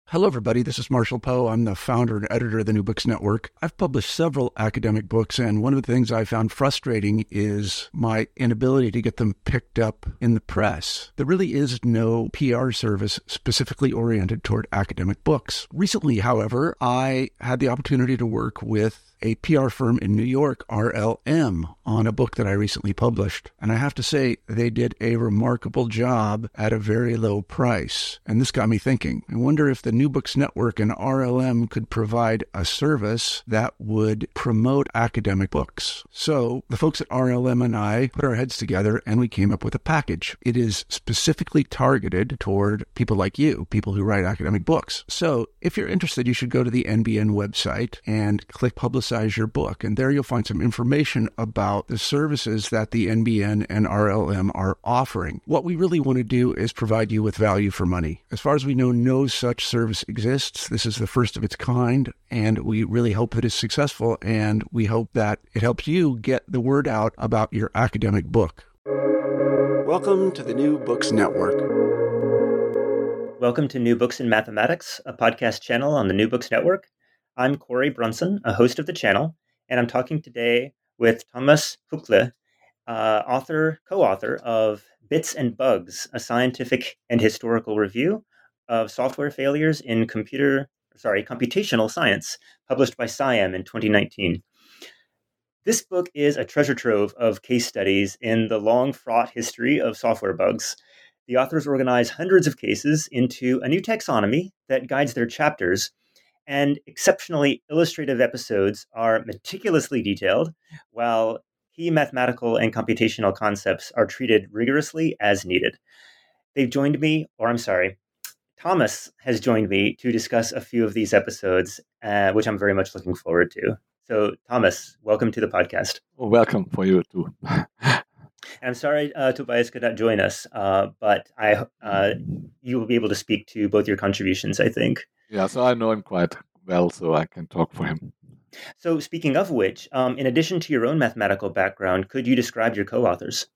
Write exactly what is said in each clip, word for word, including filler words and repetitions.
Hello, everybody. This is Marshall Poe. I'm the founder and editor of the New Books Network. I've published several academic books, and one of the things I found frustrating is my inability to get them picked up in the press. There really is no P R service specifically oriented toward academic books. Recently, however, I had the opportunity to work with a P R firm in New York, R L M, on a book that I recently published. And I have to say, they did a remarkable job at a very low price. And this got me thinking. I wonder if the New Books Network and R L M could provide a service that would promote academic books. So the folks at R L M and I put our heads together and we came up with a package. It is specifically targeted toward people like you, people who write academic books. So if you're interested, you should go to the N B N website and click Publicize your book. And there you'll find some information about the services that the N B N and R L M are offering. What we really want to do is provide you with value for money. As far as we know, no such service exists. This is the first of its kind, and we really hope that it's successful, and we hope that it helps you get the word out about your academic book. Welcome to the New Books Network. Welcome to New Books in Mathematics, a podcast channel on the New Books Network. I'm Corey Brunson, a host of the channel, and I'm talking today with Thomas Hukle, uh, author, co-author of Bits and Bugs, a scientific and historical review of software failures in computer, sorry, computational science, published by SciAm in twenty nineteen. This book is a treasure trove of case studies in the long, fraught history of software bugs. The authors organize hundreds of cases into a new taxonomy that guides their chapters, and exceptionally illustrative episodes are meticulously detailed, while key mathematical and computational concepts are treated rigorously as needed. They've joined me, or I'm sorry, Thomas has joined me to discuss a few of these episodes, uh, which I'm very much looking forward to. So, Thomas, welcome to the podcast. Oh, welcome for you too. I'm sorry uh, Tobias could not join us, uh, but I uh, you will be able to speak to both your contributions, I think. Yeah, so I know him quite well, so I can talk for him. So speaking of which, um, in addition to your own mathematical background, could you describe your co-authors?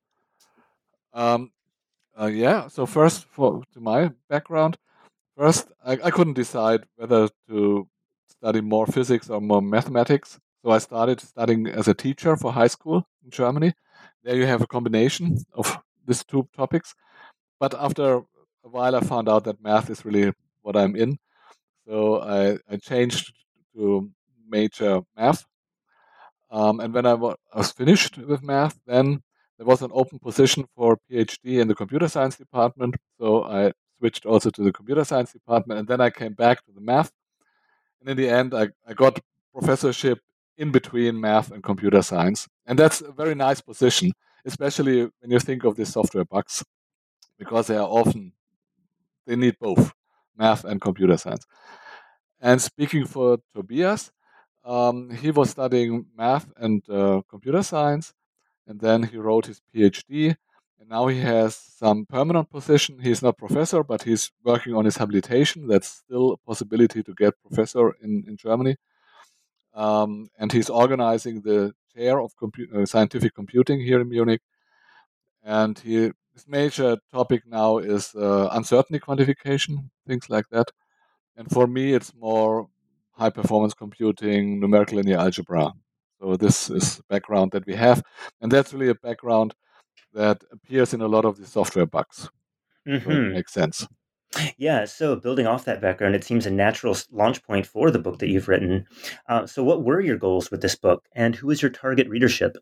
Um, uh, yeah, so first, for to my background, first, I, I couldn't decide whether to study more physics or more mathematics. So I started studying as a teacher for high school in Germany. There you have a combination of these two topics. But after a while, I found out that math is really what I'm in. So I, I changed to major math. Um, and when I wa- was finished with math, then there was an open position for PhD in the computer science department. So I switched also to the computer science department. And then I came back to the math. And in the end, I, I got professorship in between math and computer science. And that's a very nice position, especially when you think of these software bugs, because they are often, they need both math and computer science. And speaking for Tobias, um, he was studying math and uh, computer science, and then he wrote his PhD, and now he has some permanent position. He's not professor, but he's working on his habilitation. That's still a possibility to get professor in, in Germany. Um, and he's organizing the chair of compu- uh, scientific computing here in Munich. And he, his major topic now is uh, uncertainty quantification, things like that. And for me, it's more high performance computing, numerical linear algebra. So this is the background that we have. And that's really a background that appears in a lot of the software bugs. Mm-hmm. So it makes sense. Yeah, so building off that background, it seems a natural launch point for the book that you've written. Uh, so what were your goals with this book, and who is your target readership?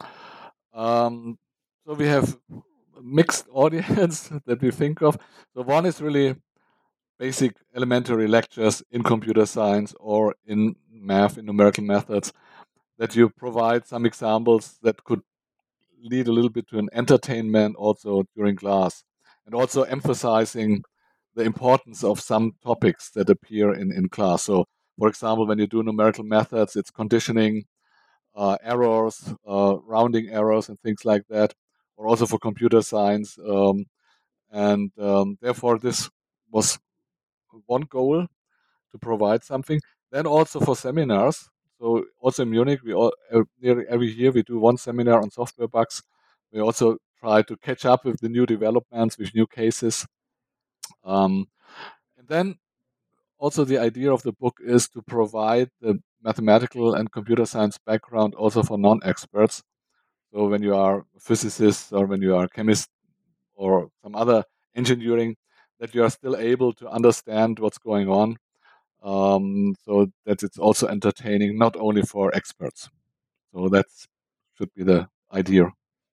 Um, so we have a mixed audience that we think of. So one is really basic elementary lectures in computer science or in math, in numerical methods, that you provide some examples that could lead a little bit to an entertainment also during class, and also emphasizing the importance of some topics that appear in, in class. So, for example, when you do numerical methods, it's conditioning, uh, errors, uh, rounding errors, and things like that, or also for computer science. Um, and um, therefore, this was one goal, to provide something. Then also for seminars. So also in Munich, we all, nearly every year we do one seminar on software bugs. We also try to catch up with the new developments, with new cases. Um, and then also the idea of the book is to provide the mathematical and computer science background also for non-experts. So when you are a physicist or when you are a chemist or some other engineering, that you are still able to understand what's going on, um, so that it's also entertaining, not only for experts. So that should be the idea.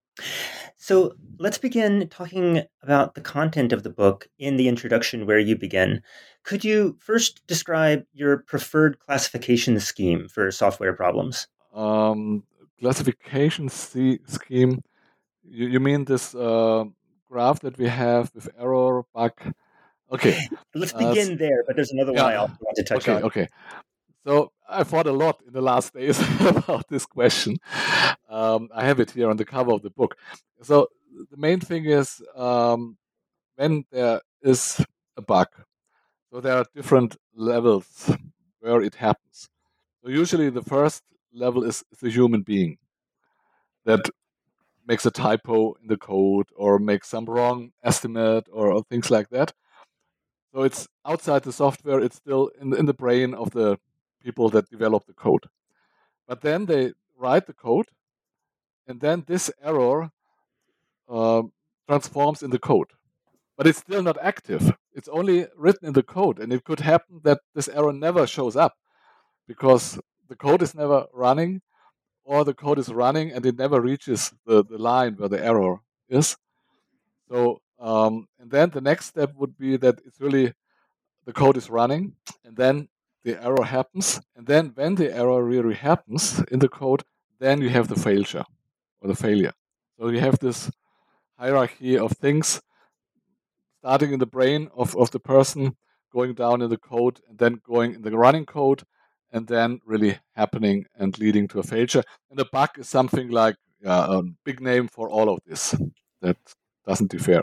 So let's begin talking about the content of the book in the introduction where you begin. Could you first describe your preferred classification scheme for software problems? Um, classification c- scheme, you, you mean this uh, graph that we have with error, bug? Okay. Let's Uh, begin there, but there's another one I yeah. also want to touch Okay, on. okay. So I thought a lot in the last days about this question. Um, I have it here on the cover of the book. So the main thing is um, when there is a bug, so there are different levels where it happens. So usually the first level is the human being that makes a typo in the code or makes some wrong estimate or, or things like that. So it's outside the software, it's still in the, in the brain of the people that develop the code. But then they write the code, and then this error uh, transforms in the code. But it's still not active. It's only written in the code, and it could happen that this error never shows up because the code is never running, or the code is running and it never reaches the, the line where the error is. So, um, and then the next step would be that it's really the code is running, and then the error happens, and then when the error really happens in the code, then you have the failure or the failure. So you have this hierarchy of things starting in the brain of, of the person, going down in the code, and then going in the running code, and then really happening and leading to a failure. And a bug is something like uh, a big name for all of this that doesn't differ.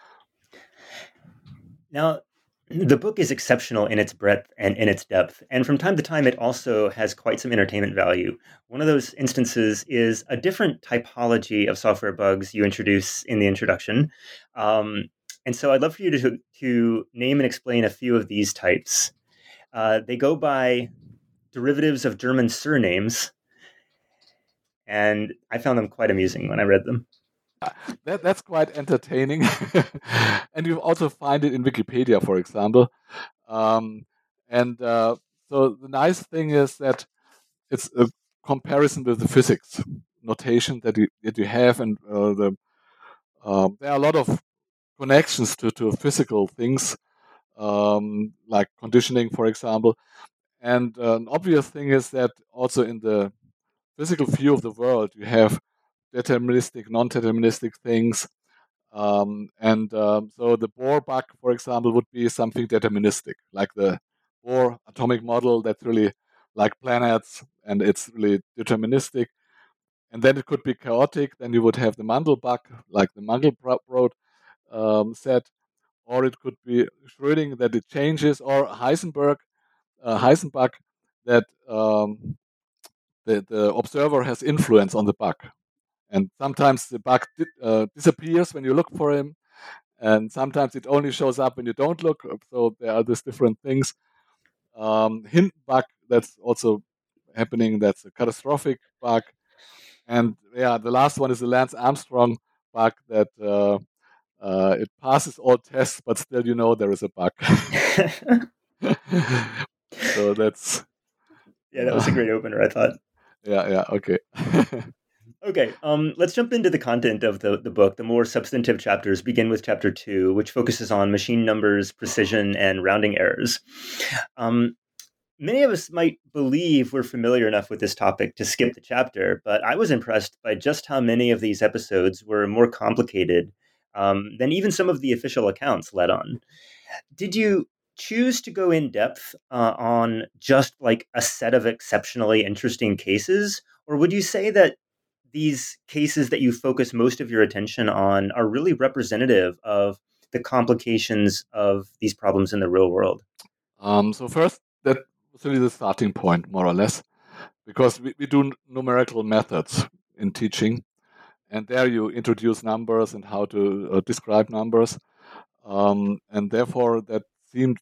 Now, the book is exceptional in its breadth and in its depth, and from time to time, it also has quite some entertainment value. One of those instances is a different typology of software bugs you introduce in the introduction. Um, and so I'd love for you to, to name and explain a few of these types. Uh, they go by derivatives of German surnames, and I found them quite amusing when I read them. That, that's quite entertaining. And you also find it in Wikipedia, for example. Um, and uh, so the nice thing is that it's a comparison with the physics notation that you, that you have, and uh, the, uh, there are a lot of connections to, to physical things, um, like conditioning, for example. And uh, an obvious thing is that also in the physical view of the world, you have deterministic, non-deterministic things. Um, and um, so the Bohr bug, for example, would be something deterministic, like the Bohr atomic model that's really like planets, and it's really deterministic. And then it could be chaotic. Then you would have the Mandel bug, like the Mandelbrot um, set, or it could be Schrödinger that it changes, or Heisenberg, uh, Heisenbug that um, the, the observer has influence on the bug. And sometimes the bug di- uh, disappears when you look for him, and sometimes it only shows up when you don't look. So there are these different things. Um, hint bug, that's also happening. That's a catastrophic bug. And yeah, the last one is the Lance Armstrong bug that uh, uh, it passes all tests, but still you know there is a bug. So that's... Yeah, that was a great opener, I thought. Yeah, yeah, okay. Okay, um, let's jump into the content of the, the book. The more substantive chapters begin with chapter two, which focuses on machine numbers, precision, and rounding errors. Um, many of us might believe we're familiar enough with this topic to skip the chapter, but I was impressed by just how many of these episodes were more complicated um, than even some of the official accounts let on. Did you choose to go in depth uh, on just like a set of exceptionally interesting cases, or would you say that these cases that you focus most of your attention on are really representative of the complications of these problems in the real world? Um, so first, that was really the starting point, more or less, because we, we do numerical methods in teaching, and there you introduce numbers and how to uh, describe numbers, um, and therefore that seemed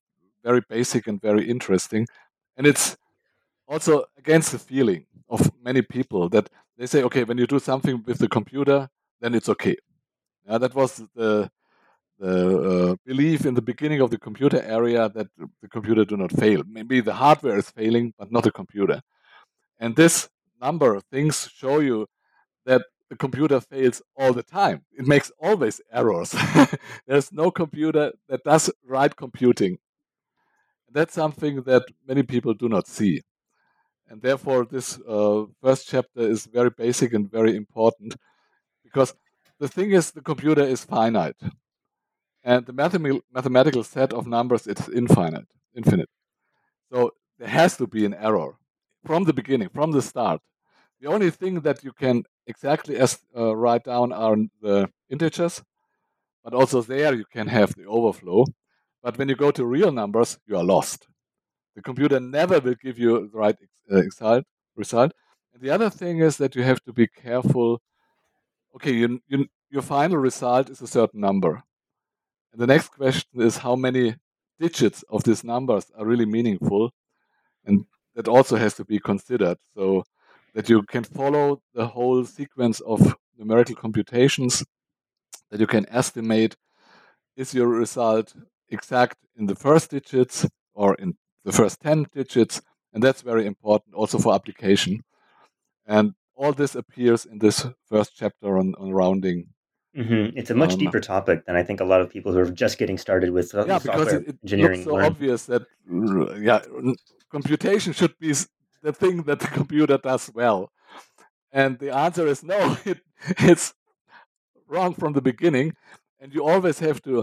very basic and very interesting. And it's also against the feeling of many people that they say, okay, when you do something with the computer, then it's okay. Yeah, that was the the uh, belief in the beginning of the computer area, that the computer do not fail. Maybe the hardware is failing, but not the computer. And this number of things show you that the computer fails all the time. It makes always errors. There's no computer that does right computing. That's something that many people do not see. And therefore, this uh, first chapter is very basic and very important, because the thing is, the computer is finite. And the mathematical mathematical set of numbers is infinite, infinite. So there has to be an error from the beginning, from the start. The only thing that you can exactly as, uh, write down are the integers, but also there you can have the overflow. But when you go to real numbers, you are lost. The computer never will give you the right uh, result. result. And the other thing is that you have to be careful. Okay, you, you, your final result is a certain number. And the next question is how many digits of these numbers are really meaningful. And that also has to be considered, so that you can follow the whole sequence of numerical computations, that you can estimate, is your result exact in the first digits or in the first ten digits? And that's very important also for application. And all this appears in this first chapter on, on rounding. Mm-hmm. It's a much Um, deeper topic than I think a lot of people who are just getting started with uh, yeah, software because it, it engineering looks so learn. obvious that yeah, computation should be the thing that the computer does well. And the answer is no, it, it's wrong from the beginning. And you always have to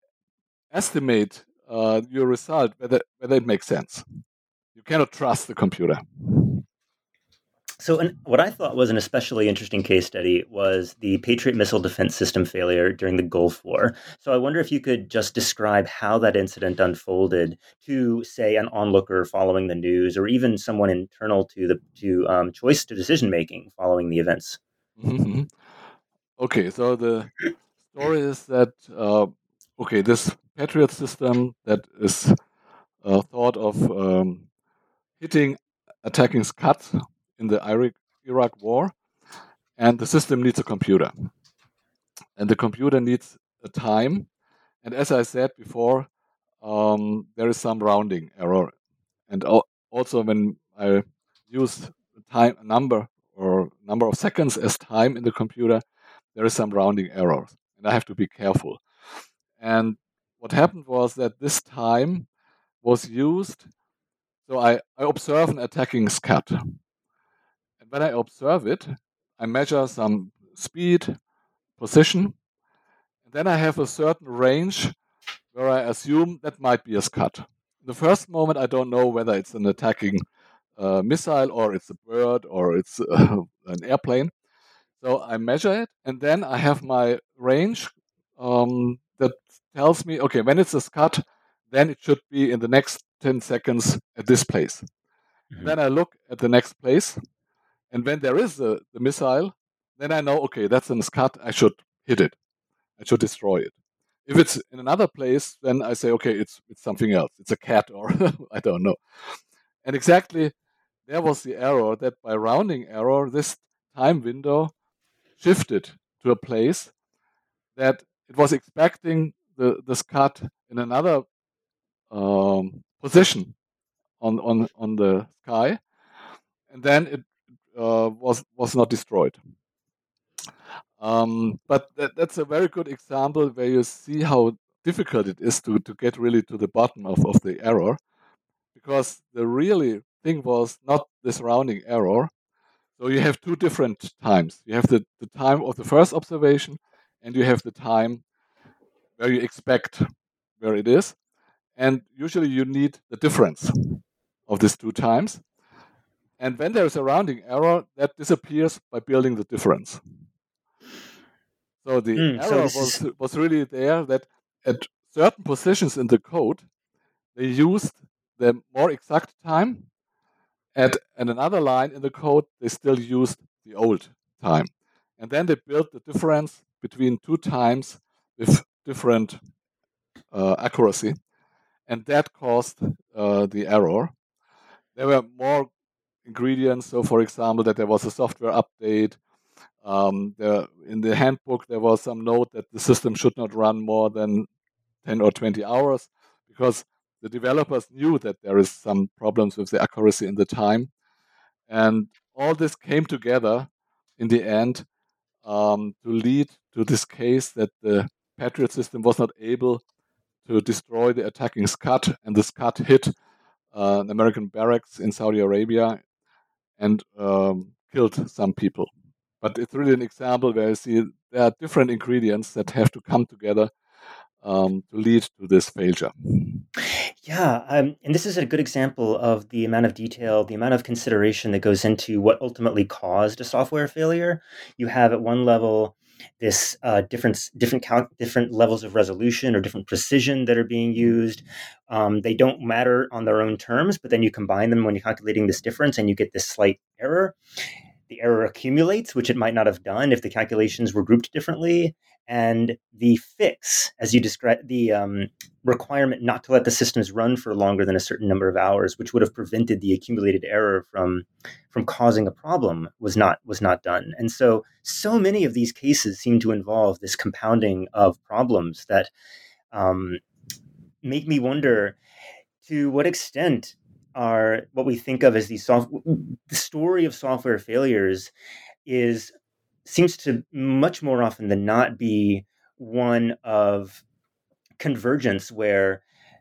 estimate uh, your result, whether, whether it makes sense. You cannot trust the computer. So, an, what I thought was an especially interesting case study was the Patriot missile defense system failure during the Gulf War. So, I wonder if you could just describe how that incident unfolded to, say, an onlooker following the news, or even someone internal to the to um, choice to decision making following the events. Mm-hmm. Okay, so the story is that uh, okay, this Patriot system that is uh, thought of um, hitting attacking Scud in the Iraq, Iraq war, and the system needs a computer. And the computer needs a time. And as I said before, um, there is some rounding error. And al- also when I use time number or number of seconds as time in the computer, there is some rounding error. And I have to be careful. And what happened was that this time was used. So I, I observe an attacking Scud. And when I observe it, I measure some speed, position, and then I have a certain range where I assume that might be a Scud. In the first moment, I don't know whether it's an attacking uh, missile or it's a bird or it's uh, an airplane. So I measure it, and then I have my range um, that tells me, okay, when it's a Scud, then it should be in the next ten seconds at this place. Mm-hmm. Then I look at the next place, and when there is a, the missile, then I know, okay, that's a Scud, I should hit it. I should destroy it. If it's in another place, then I say, okay, it's it's something else. It's a cat or I don't know. And exactly there was the error, that by rounding error, this time window shifted to a place that it was expecting the, the Scud in another um, position on, on, on the sky, and then it uh, was was not destroyed. Um, but that, that's a very good example where you see how difficult it is to, to get really to the bottom of, of the error, because the really thing was not this rounding error. So you have two different times. You have the, the time of the first observation, and you have the time where you expect where it is. And usually you need the difference of these two times. And when there is a rounding error, that disappears by building the difference. So the mm, error so was, is... was really there that at certain positions in the code, they used the more exact time. At, at another line in the code, they still used the old time. And then they built the difference between two times with different uh, accuracy. and that caused uh, the error. There were more ingredients. So, for example, that there was a software update. Um, there, in the handbook, there was some note that the system should not run more than ten or twenty hours, because the developers knew that there is some problems with the accuracy in the time. And all this came together in the end um, to lead to this case that the Patriot system was not able to destroy the attacking Scud, and the Scud hit uh, an American barracks in Saudi Arabia and um, killed some people. But it's really an example where I see there are different ingredients that have to come together um, to lead to this failure. Yeah, um, and this is a good example of the amount of detail, the amount of consideration that goes into what ultimately caused a software failure. You have at one level this uh, different different cal- different levels of resolution or different precision that are being used. Um, they don't matter on their own terms, but then you combine them when you're calculating this difference, and you get this slight error. The error accumulates, which it might not have done if the calculations were grouped differently. And the fix, as you described, the um, requirement not to let the systems run for longer than a certain number of hours, which would have prevented the accumulated error from from causing a problem, was not was not done. And so, so many of these cases seem to involve this compounding of problems that um, make me wonder to what extent are what we think of as these soft the story of software failures is seems to much more often than not be one of convergence, where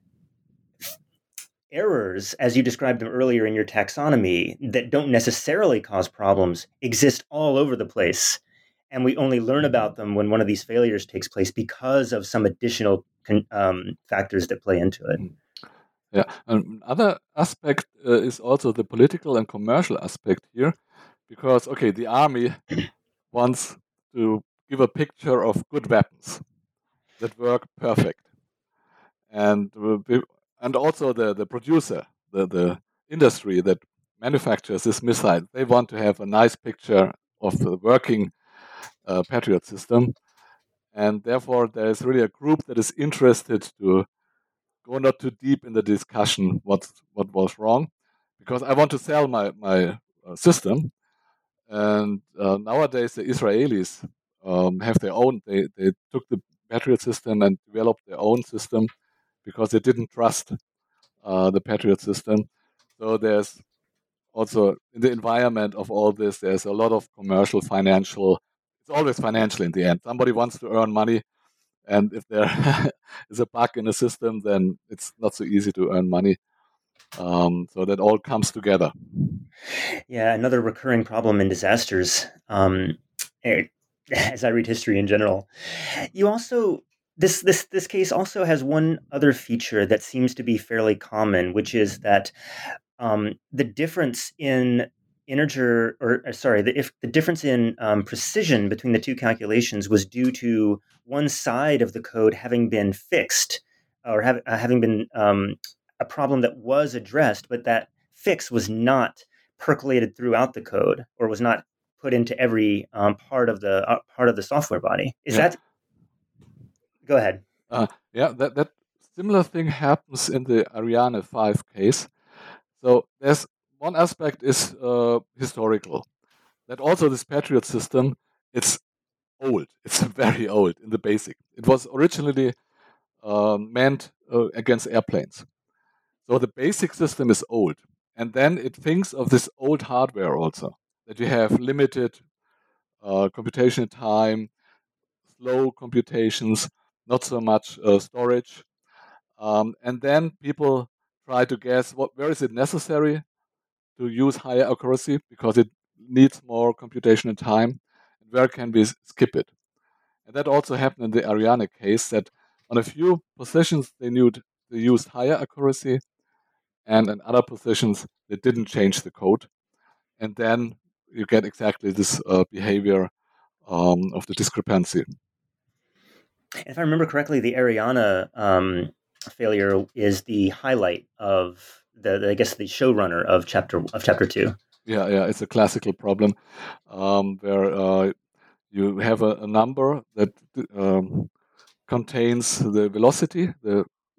errors, as you described them earlier in your taxonomy, that don't necessarily cause problems exist all over the place. And we only learn about them when one of these failures takes place because of some additional um, factors that play into it. Yeah, and another aspect uh, is also the political and commercial aspect here, because, okay, the army wants to give a picture of good weapons that work perfect. And uh, and also the, the producer, the, the industry that manufactures this missile, they want to have a nice picture of the working uh, Patriot system. And therefore, there is really a group that is interested to go not too deep in the discussion what what was wrong, because I want to sell my my uh, system. And uh, nowadays the Israelis um, have their own. They they took the Patriot system and developed their own system because they didn't trust uh, the Patriot system. So there's also in the environment of all this, there's a lot of commercial, financial. It's always financial in the end. Somebody wants to earn money. And if there is a bug in the system, then it's not so easy to earn money. Um, so that all comes together. Yeah, another recurring problem in disasters, um, as I read history in general. You also this this this case also has one other feature that seems to be fairly common, which is that um, the difference in integer, or, or sorry, the, if the difference in um, precision between the two calculations was due to one side of the code having been fixed, or have, uh, having been um, a problem that was addressed, but that fix was not percolated throughout the code, or was not put into every um, part of the uh, part of the software body. Is yeah. that? Go ahead. Uh, yeah, that that similar thing happens in the Ariane five case. So there's one aspect is uh, historical. That also this Patriot system, it's old. It's very old in the basic. It was originally uh, meant uh, against airplanes. So the basic system is old. And then it thinks of this old hardware also, that you have limited uh, computation time, slow computations, not so much uh, storage. Um, and then people try to guess what where is it necessary to use higher accuracy because it needs more computational time, and where can we skip it? And that also happened in the Ariane case, that on a few positions they knew they used higher accuracy, and in other positions they didn't change the code. And then you get exactly this uh, behavior um, of the discrepancy. If I remember correctly, the Ariane um, failure is the highlight of the, the, I guess, the showrunner of chapter of chapter two. Yeah, yeah, it's a classical problem um, where uh, you have a, a number that um, contains the velocity, the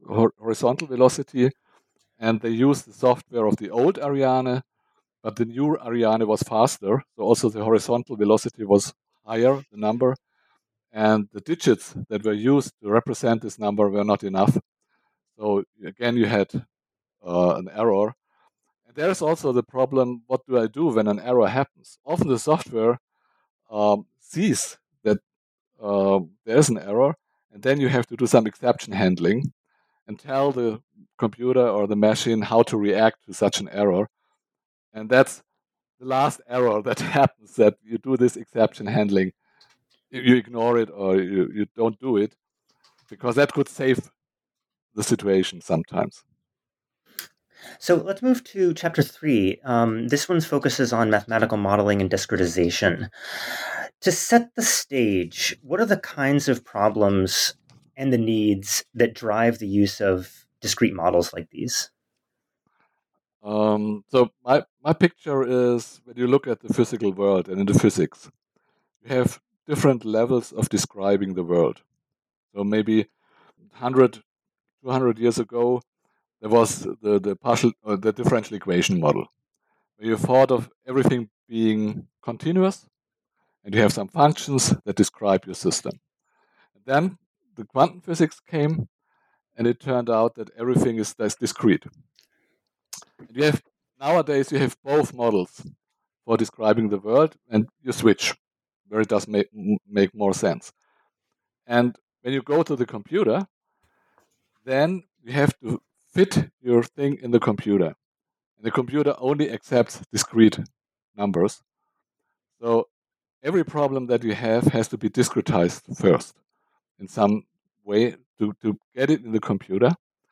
horizontal velocity, and they used the software of the old Ariane, but the new Ariane was faster, so also the horizontal velocity was higher, the number, and the digits that were used to represent this number were not enough. So again, you had uh, an error. And there's also the problem, what do I do when an error happens? Often the software um, sees that uh, there's an error, and then you have to do some exception handling and tell the computer or the machine how to react to such an error. And that's the last error that happens, that you do this exception handling. You ignore it or you, you don't do it, because that could save the situation sometimes. So let's move to chapter three. Um, this one focuses on mathematical modeling and discretization. To set the stage, what are the kinds of problems and the needs that drive the use of discrete models like these? Um, so my, my picture is, when you look at the physical world and into physics, you have different levels of describing the world. So maybe one hundred, two hundred years ago, there was the, the partial, uh, the differential equation model, where you thought of everything being continuous, and you have some functions that describe your system. And then the quantum physics came, and it turned out that everything is, is discrete. And you have nowadays you have both models for describing the world, and you switch where it does make make more sense. And when you go to the computer, then you have to fit your thing in the computer. And the computer only accepts discrete numbers. So every problem that you have has to be discretized first in some way to, to get it in the computer.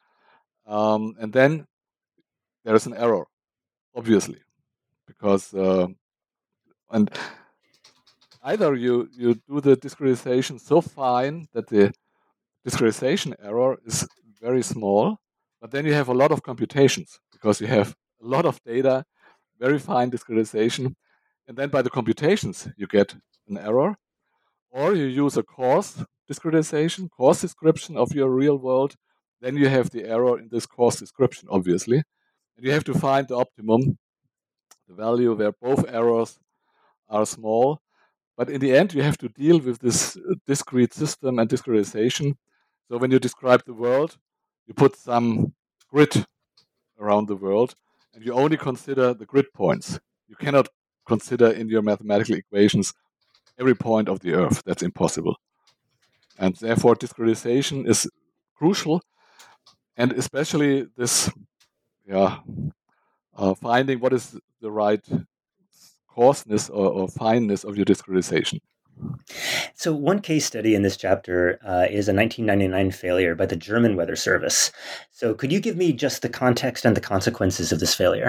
Um, and then there is an error, obviously, because uh, and either you, you do the discretization so fine that the discretization error is very small, but then you have a lot of computations because you have a lot of data, very fine discretization, and then by the computations you get an error, or you use a coarse discretization, coarse description of your real world, then you have the error in this coarse description, obviously, and you have to find the optimum, the value where both errors are small. But in the end, you have to deal with this discrete system and discretization. So when you describe the world, you put some grid around the world, and you only consider the grid points. You cannot consider in your mathematical equations every point of the Earth. That's impossible. And therefore, discretization is crucial, and especially this, yeah, uh, finding what is the right coarseness or, or fineness of your discretization. So one case study in this chapter uh, is a nineteen ninety-nine failure by the German Weather Service. So could you give me just the context and the consequences of this failure?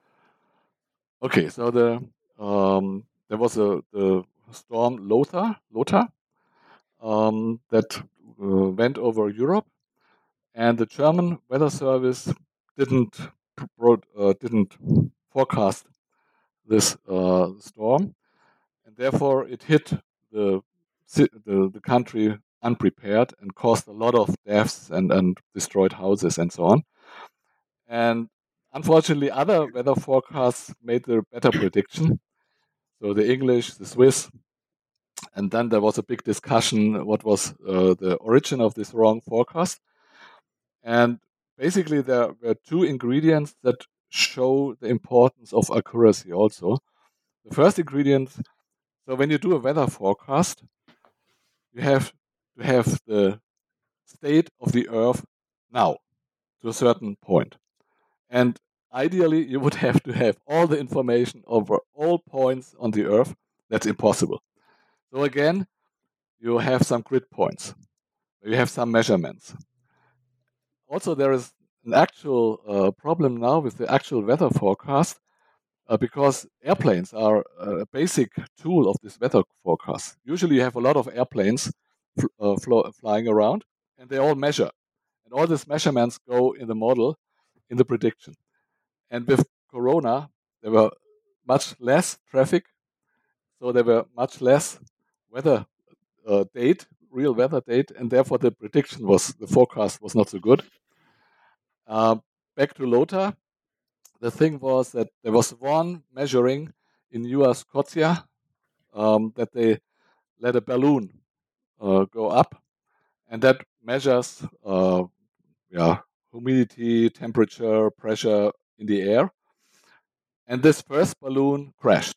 Okay, so the um, there was a the storm Lothar, Lothar um, that uh, went over Europe, and the German Weather Service didn't uh, didn't forecast this uh, storm, and therefore it hit the, the the country unprepared and caused a lot of deaths and, and destroyed houses and so on. And unfortunately, other weather forecasts made a better prediction. So the English, the Swiss, and then there was a big discussion what was uh, the origin of this wrong forecast. And basically, there were two ingredients that show the importance of accuracy also. The first ingredient, so when you do a weather forecast, you have to have the state of the Earth now to a certain point. And ideally, you would have to have all the information over all points on the Earth. That's impossible. So again, you have some grid points. You have some measurements. Also, there is an actual uh, problem now with the actual weather forecast uh, because airplanes are a basic tool of this weather forecast. Usually, you have a lot of airplanes fl- uh, fl- flying around, and they all measure. And all these measurements go in the model, in the prediction. And with Corona, there were much less traffic, so there were much less weather uh, date, real weather date, and therefore the prediction was, the forecast was not so good. Uh, back to LOTA, the thing was that there was one measuring in Nova Scotia um, that they let a balloon uh, go up, and that measures uh, yeah, humidity, temperature, pressure in the air. And this first balloon crashed.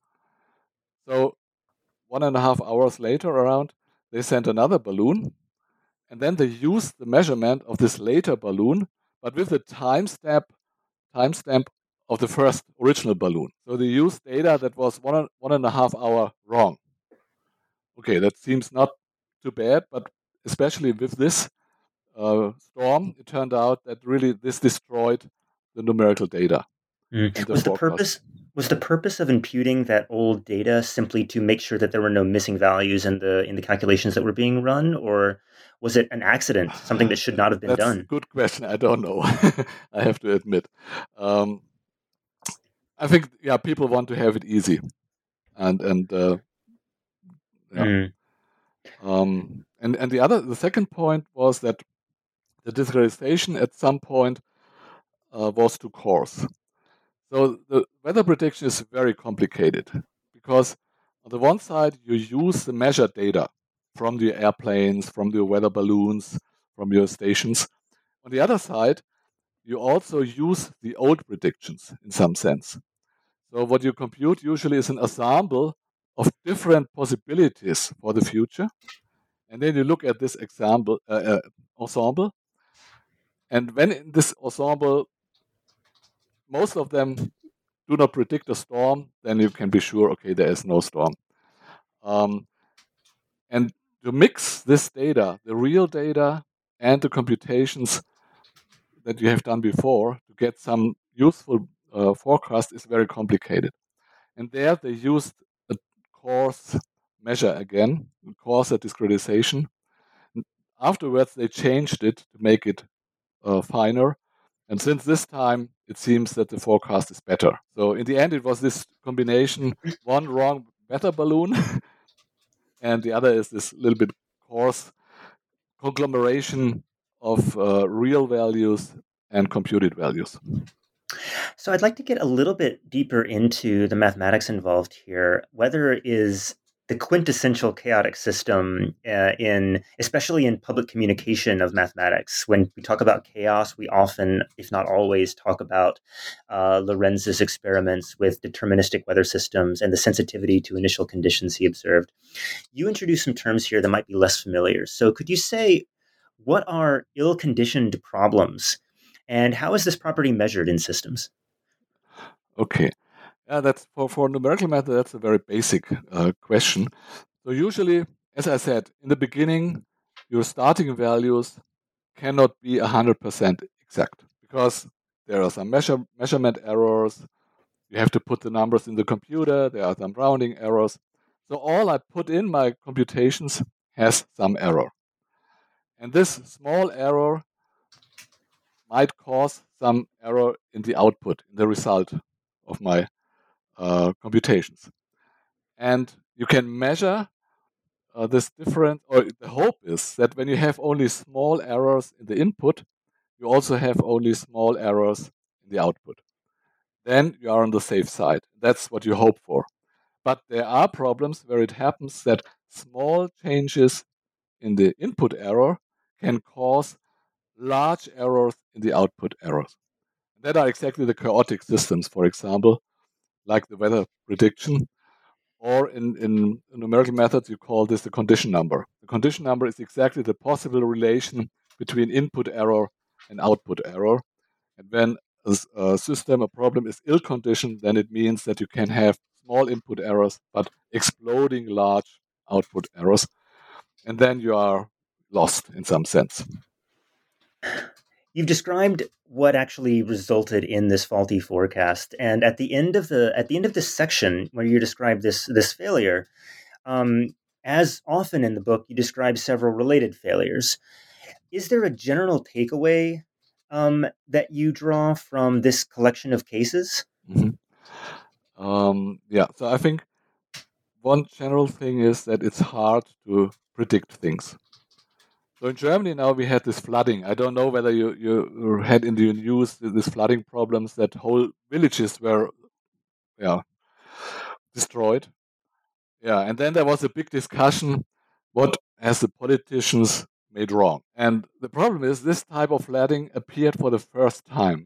So one and a half hours later around, they sent another balloon, and then they used the measurement of this later balloon, but with the timestamp timestamp of the first original balloon. So they used data that was one, one and a half hour wrong. Okay, that seems not too bad, but especially with this uh, storm, it turned out that really this destroyed the numerical data. Mm. And the Was the forecast. purpose was the purpose of imputing that old data simply to make sure that there were no missing values in the in the calculations that were being run, or was it an accident, something that should not have been That's done? a good question. I don't know. I have to admit. Um, I think yeah, people want to have it easy, and and uh, yeah. Mm. Um, and and the other, the second point was that the discretization at some point uh, was too coarse. So the weather prediction is very complicated because on the one side you use the measured data from the airplanes, from the weather balloons, from your stations. On the other side, you also use the old predictions in some sense. So what you compute usually is an ensemble of different possibilities for the future. And then you look at this example uh, uh, ensemble. And when in this ensemble, most of them do not predict a storm, then you can be sure, okay, there is no storm. Um, and to mix this data, the real data and the computations that you have done before to get some useful uh, forecast is very complicated. And there they used a coarse measure again, coarser discretization. Afterwards, they changed it to make it uh, finer. And since this time, it seems that the forecast is better. So in the end, it was this combination, one wrong weather balloon, and the other is this little bit coarse conglomeration of uh, real values and computed values. So I'd like to get a little bit deeper into the mathematics involved here. Weather is the quintessential chaotic system uh, in, especially in public communication of mathematics. When we talk about chaos, we often, if not always, talk about uh, Lorenz's experiments with deterministic weather systems and the sensitivity to initial conditions he observed. You introduced some terms here that might be less familiar. So could you say, what are ill-conditioned problems, and how is this property measured in systems? Okay. Yeah, that's for, for numerical method, that's a very basic uh, question. So usually, as I said, in the beginning, your starting values cannot be one hundred percent exact because there are some measure, measurement errors. You have to put the numbers in the computer. There are some rounding errors. So all I put in my computations has some error. And this small error might cause some error in the output, in the result of my uh, computations. And you can measure uh, this difference, or the hope is that when you have only small errors in the input, you also have only small errors in the output. Then you are on the safe side. That's what you hope for. But there are problems where it happens that small changes in the input error can cause large errors in the output errors. That are exactly the chaotic systems, for example, like the weather prediction, or in, in numerical methods, you call this the condition number. The condition number is exactly the possible relation between input error and output error. And when a, a system, a problem is ill-conditioned, then it means that you can have small input errors, but exploding large output errors. And then you are lost in some sense. You've described what actually resulted in this faulty forecast, and at the end of the at the end of this section where you describe this this failure, um, as often in the book, you describe several related failures. Is there a general takeaway um, that you draw from this collection of cases? Mm-hmm. Um, yeah, so I think one general thing is that it's hard to predict things. So in Germany now we had this flooding. I don't know whether you, you had in the news this flooding problems that whole villages were yeah, destroyed. Yeah, and then there was a big discussion, what has the politicians made wrong? And the problem is this type of flooding appeared for the first time.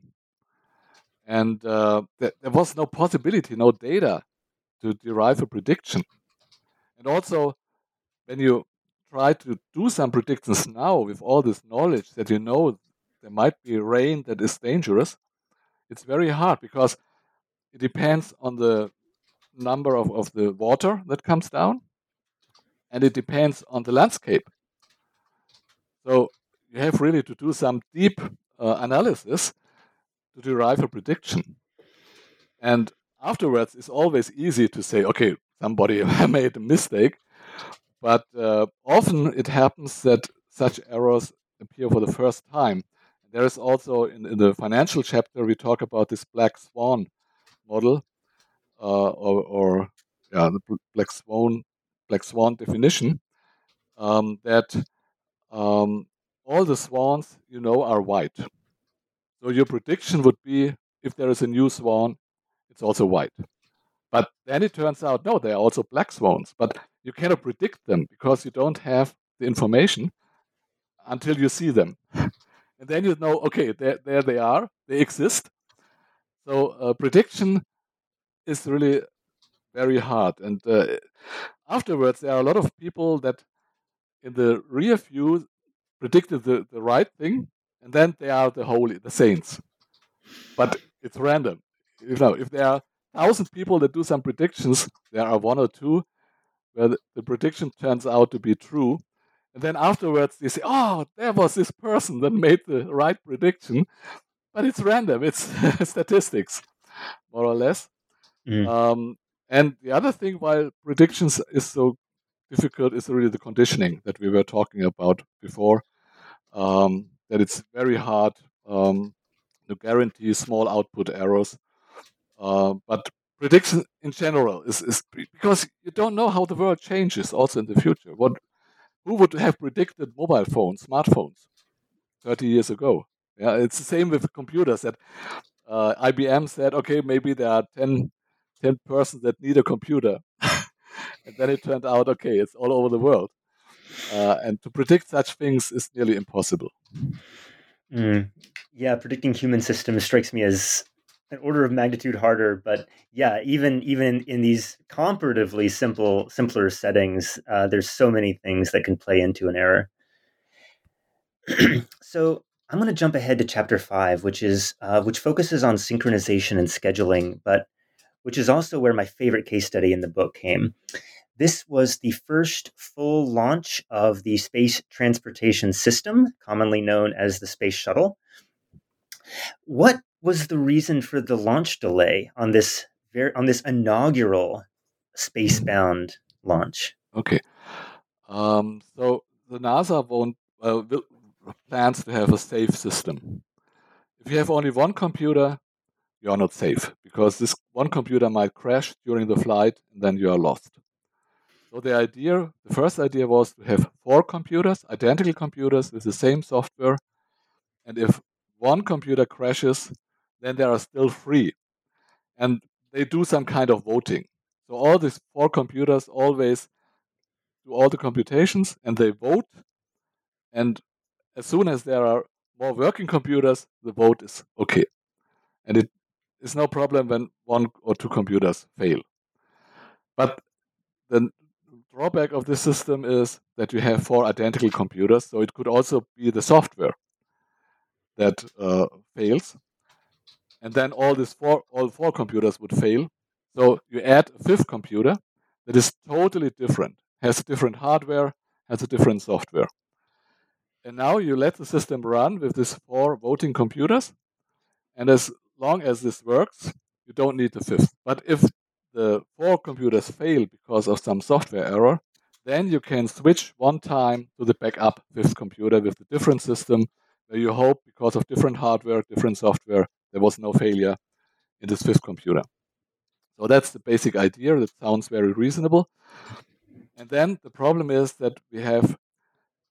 And uh, th- there was no possibility, no data to derive a prediction. And also, when you try to do some predictions now with all this knowledge that you know there might be rain that is dangerous, it's very hard because it depends on the number of, of the water that comes down, and it depends on the landscape. So you have really to do some deep uh, analysis to derive a prediction. And afterwards, it's always easy to say, okay, somebody made a mistake. But uh, often it happens that such errors appear for the first time. There is also, in, in the financial chapter, we talk about this black swan model, uh, or, or yeah, the black swan, black swan definition, um, that um, all the swans, you know, are white. So your prediction would be, if there is a new swan, it's also white. But then it turns out, no, there are also black swans. But you cannot predict them because you don't have the information until you see them. And then you know, okay, there, there they are, they exist. So uh, prediction is really very hard. And uh, afterwards, there are a lot of people that in the rear view predicted the, the right thing, and then they are the holy, the saints. But it's random. You know, if there are thousand people that do some predictions, there are one or two where the, the prediction turns out to be true. And then afterwards they say, oh, there was this person that made the right prediction. But it's random. It's statistics, more or less. Mm. Um, and the other thing why predictions is so difficult is really the conditioning that we were talking about before, um, that it's very hard um, to guarantee small output errors. Uh, but prediction in general is, is because you don't know how the world changes also in the future. What who would have predicted mobile phones, smartphones, thirty years ago? Yeah, it's the same with computers. That uh, I B M said, okay, maybe there are ten, ten persons that need a computer, and then it turned out, okay, it's all over the world, uh, and to predict such things is nearly impossible. Mm. Yeah, predicting human systems strikes me as an order of magnitude harder, but yeah, even even in these comparatively simple, simpler settings, uh, there's so many things that can play into an error. So I'm going to jump ahead to chapter five, which is uh, which focuses on synchronization and scheduling, but which is also where my favorite case study in the book came. This was the first full launch of the Space Transportation System, commonly known as the Space Shuttle. What was the reason for the launch delay on this ver- on this inaugural spacebound launch? Okay, um, so the NASA won't uh, will, plans to have a safe system. If you have only one computer, you are not safe because this one computer might crash during the flight and then you are lost. So the idea, the first idea was to have four computers, identical computers with the same software, and if one computer crashes, then there are still three. And they do some kind of voting. So all these four computers always do all the computations and they vote. And as soon as there are more working computers, the vote is okay. And it is no problem when one or two computers fail. But the drawback of this system is that you have four identical computers, so it could also be the software that uh, fails. And then all these four, all four computers would fail. So you add a fifth computer that is totally different, has different hardware, has a different software. And now you let the system run with these four voting computers. And as long as this works, you don't need the fifth. But if the four computers fail because of some software error, then you can switch one time to the backup fifth computer with a different system where you hope because of different hardware, different software, there was no failure in this fifth computer. So that's the basic idea. That sounds very reasonable. And then the problem is that we have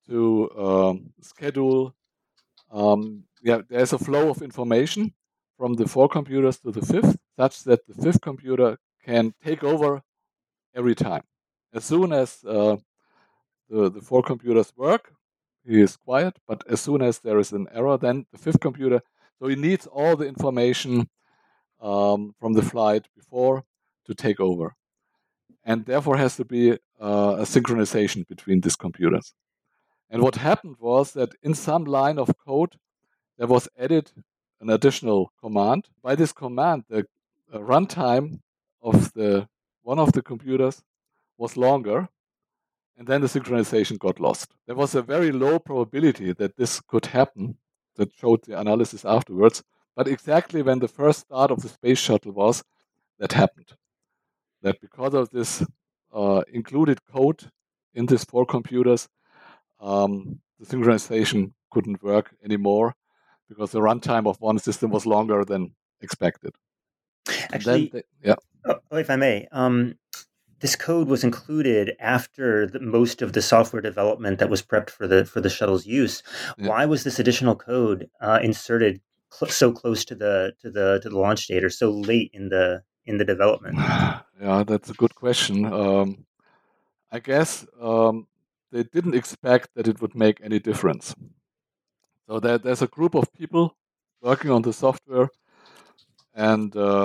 to um, schedule. Um, yeah, there's a flow of information from the four computers to the fifth, such that the fifth computer can take over every time. As soon as uh, the, the four computers work, he is quiet, but as soon as there is an error, then the fifth computer, so he needs all the information um, from the flight before to take over. And therefore has to be uh, a synchronization between these computers. And what happened was that in some line of code, there was added an additional command. By this command, the uh, runtime of the one of the computers was longer, and then the synchronization got lost. There was a very low probability that this could happen, that showed the analysis afterwards, but exactly when the first start of the space shuttle was, that happened. That because of this uh, included code in these four computers, um, the synchronization couldn't work anymore because the runtime of one system was longer than expected. Actually, they, yeah. Oh, if I may, um, this code was included after the, most of the software development that was prepped for the for the shuttle's use. Yeah. Why was this additional code uh, inserted cl- so close to the to the to the launch date, or so late in the in the development? Yeah, that's a good question. Um, I guess um, they didn't expect that it would make any difference. So there, there's a group of people working on the software, and uh,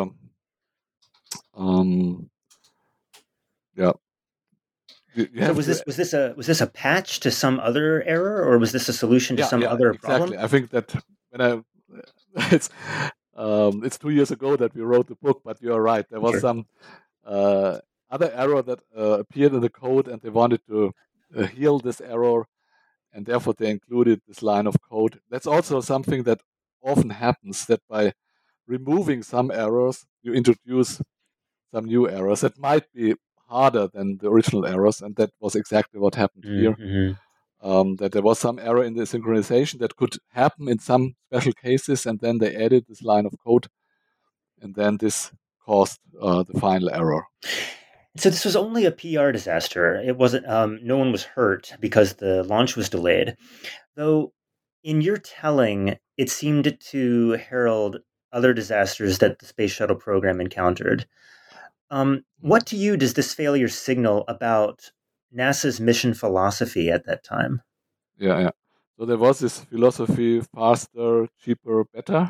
um, yeah. You, you so was to, this was this a was this a patch to some other error, or was this a solution to yeah, some yeah, other exactly. problem? I think that when I it's um, it's two years ago that we wrote the book, but you're right. There was sure. some uh, other error that uh, appeared in the code, and they wanted to uh, heal this error, and therefore they included this line of code. That's also something that often happens, that by removing some errors, you introduce some new errors that might be harder than the original errors, and that was exactly what happened mm-hmm. here. Um, that there was some error in the synchronization that could happen in some special cases, and then they added this line of code, and then this caused uh, the final error. So this was only a P R disaster. It wasn't. Um, no one was hurt because the launch was delayed. Though, in your telling, it seemed to herald other disasters that the space shuttle program encountered. Um, what to you does this failure signal about NASA's mission philosophy at that time? Yeah, yeah. So there was this philosophy: faster, cheaper, better,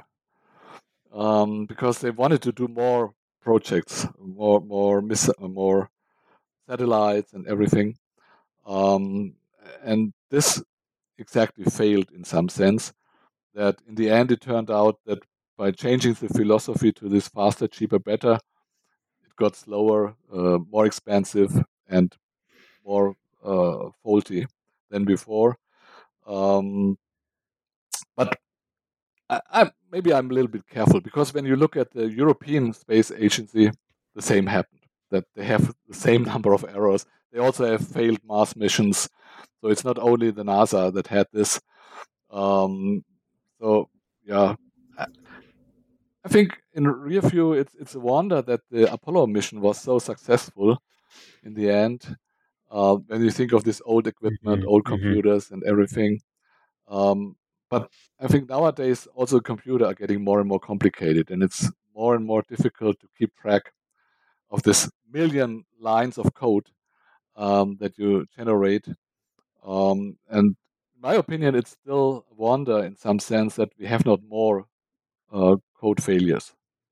um, because they wanted to do more projects, more, more, miss, more satellites and everything. Um, and this exactly failed in some sense. That in the end, it turned out that by changing the philosophy to this faster, cheaper, better, it got slower, uh, more expensive, and more uh, faulty than before. Um, but I, I, maybe I'm a little bit careful, because when you look at the European Space Agency, the same happened. That they have the same number of errors. They also have failed Mars missions. So it's not only the NASA that had this. Um, so, yeah. I, I think in rear view, it's, it's a wonder that the Apollo mission was so successful in the end. Uh, when you think of this old equipment, mm-hmm, old computers mm-hmm. and everything. Um, but I think nowadays also computers are getting more and more complicated, and it's more and more difficult to keep track of this million lines of code um, that you generate. Um, and in my opinion, it's still a wonder in some sense that we have not more uh, code failures.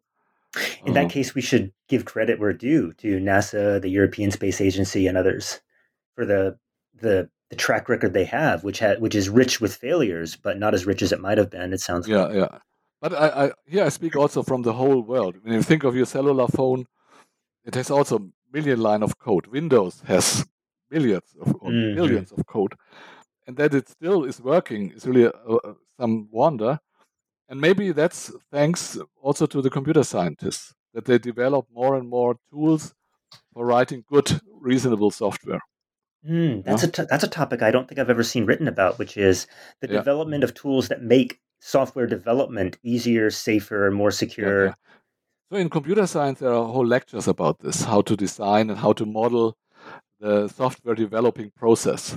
In that um, case, we should give credit where due to NASA, the European Space Agency, and others for the the the track record they have, which ha- which is rich with failures, but not as rich as it might have been. It sounds yeah, like. yeah. But I, I here I speak also from the whole world. When you think of your cellular phone, it has also million line of code. Windows has millions of, or mm-hmm. billions of code, and that it still is working is really a, a, some wonder. And maybe that's thanks also to the computer scientists, that they develop more and more tools for writing good, reasonable software. Mm, that's yeah. a t- that's a topic I don't think I've ever seen written about, which is the yeah. development of tools that make software development easier, safer, and more secure. Yeah, yeah. So in computer science, there are whole lectures about this, how to design and how to model the software developing process.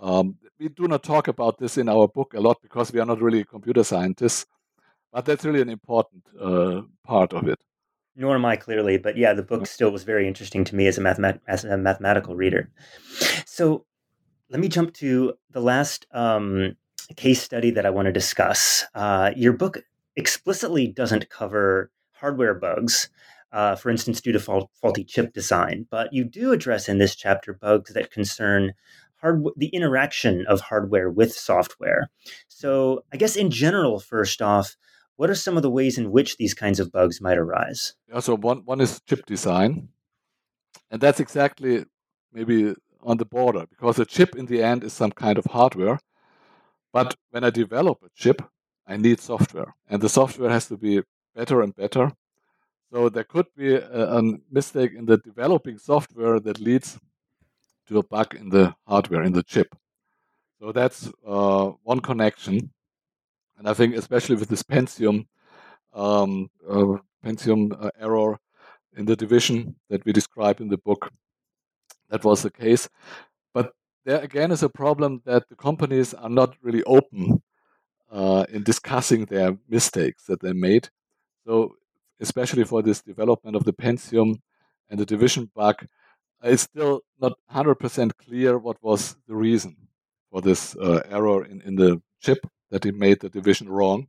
Um, we do not talk about this in our book a lot because we are not really computer scientists, but that's really an important uh, part of it. Nor am I, clearly, but yeah, the book still was very interesting to me as a, mathemat- as a mathematical reader. So let me jump to the last um, case study that I want to discuss. Uh, your book explicitly doesn't cover hardware bugs, uh, for instance, due to fault- faulty chip design, but you do address in this chapter bugs that concern hard- the interaction of hardware with software. So I guess in general, first off, what are some of the ways in which these kinds of bugs might arise? Yeah, so one, one is chip design, and that's exactly maybe on the border, because a chip in the end is some kind of hardware. But when I develop a chip, I need software, and the software has to be better and better. So there could be a, a mistake in the developing software that leads to a bug in the hardware, in the chip. So that's uh, one connection. And I think especially with this Pentium, um, uh, Pentium uh, error in the division that we describe in the book, that was the case. But there again is a problem that the companies are not really open uh, in discussing their mistakes that they made. So especially for this development of the Pentium and the division bug, it's still not one hundred percent clear what was the reason for this uh, error in, in the chip that it made the division wrong.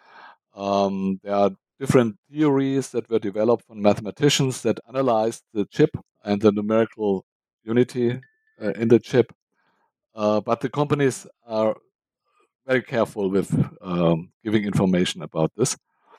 Um, there are different theories that were developed from mathematicians that analyzed the chip and the numerical unity uh, in the chip. Uh, but the companies are very careful with um, giving information about this.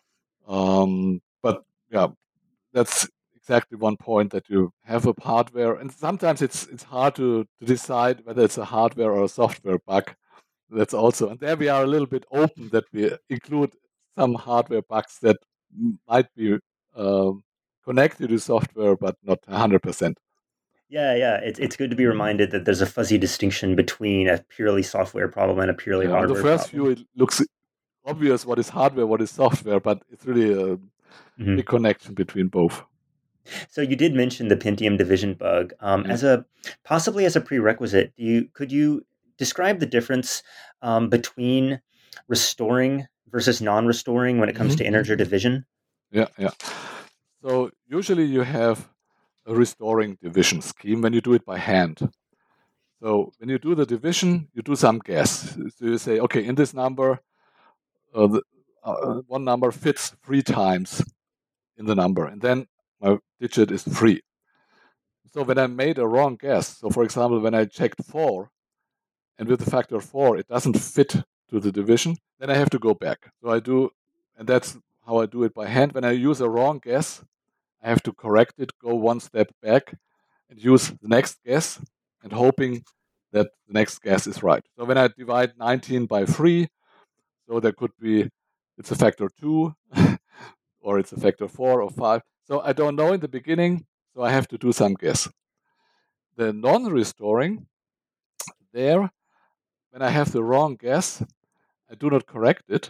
Um, but yeah, that's exactly one point, that you have a hardware, and sometimes it's it's hard to, to decide whether it's a hardware or a software bug. That's also, and there we are a little bit open that we include some hardware bugs that might be um, connected to software, but not one hundred percent. Yeah, yeah. It's it's good to be reminded that there's a fuzzy distinction between a purely software problem and a purely Yeah, on the hardware first problem. view, it looks obvious what is hardware, what is software, but it's really a Mhm. big connection between both. So you did mention the Pentium division bug. Um, Yeah. As a possibly as a prerequisite, do you could you describe the difference um, between restoring versus non-restoring when it comes Mhm. to integer division? Yeah, yeah. So usually you have a restoring division scheme when you do it by hand. So when you do the division, you do some guess. So you say, okay, in this number, uh, the, uh, one number fits three times in the number, and then my digit is three. So when I made a wrong guess, so for example, when I checked four, and with the factor four, it doesn't fit to the division, then I have to go back. So I do, and that's how I do it by hand. When I use a wrong guess, I have to correct it, go one step back, and use the next guess, and hoping that the next guess is right. So when I divide nineteen by three, so there could be, it's a factor two, or it's a factor four or five. So I don't know in the beginning, so I have to do some guess. The non-restoring, there, when I have the wrong guess, I do not correct it.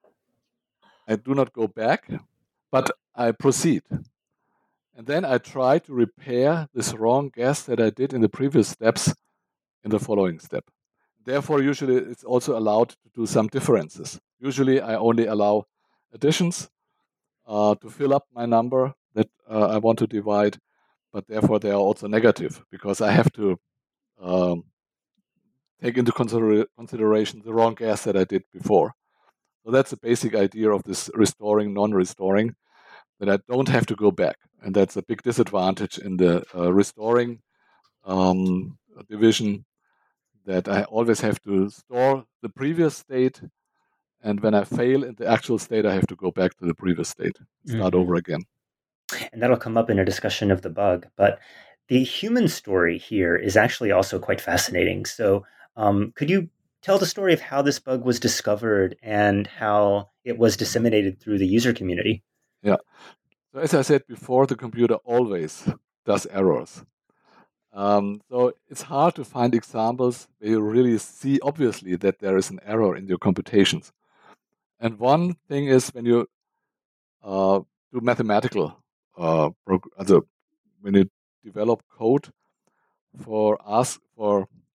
I do not go back, but I proceed. And then I try to repair this wrong guess that I did in the previous steps in the following step. Therefore, usually it's also allowed to do some differences. Usually I only allow additions uh, to fill up my number that uh, I want to divide, but therefore they are also negative, because I have to um, take into consider- consideration the wrong guess that I did before. So that's the basic idea of this restoring, non-restoring, that I don't have to go back. And that's a big disadvantage in the uh, restoring um, division, that I always have to store the previous state, and when I fail in the actual state, I have to go back to the previous state, start Mhm. over again. And that'll come up in a discussion of the bug. But the human story here is actually also quite fascinating. So, um, could you tell the story of how this bug was discovered and how it was disseminated through the user community? Yeah. So as I said before, the computer always does errors. Um, so it's hard to find examples where you really see obviously that there is an error in your computations. And one thing is when you uh, do mathematical, uh, prog- also when you develop code for ask for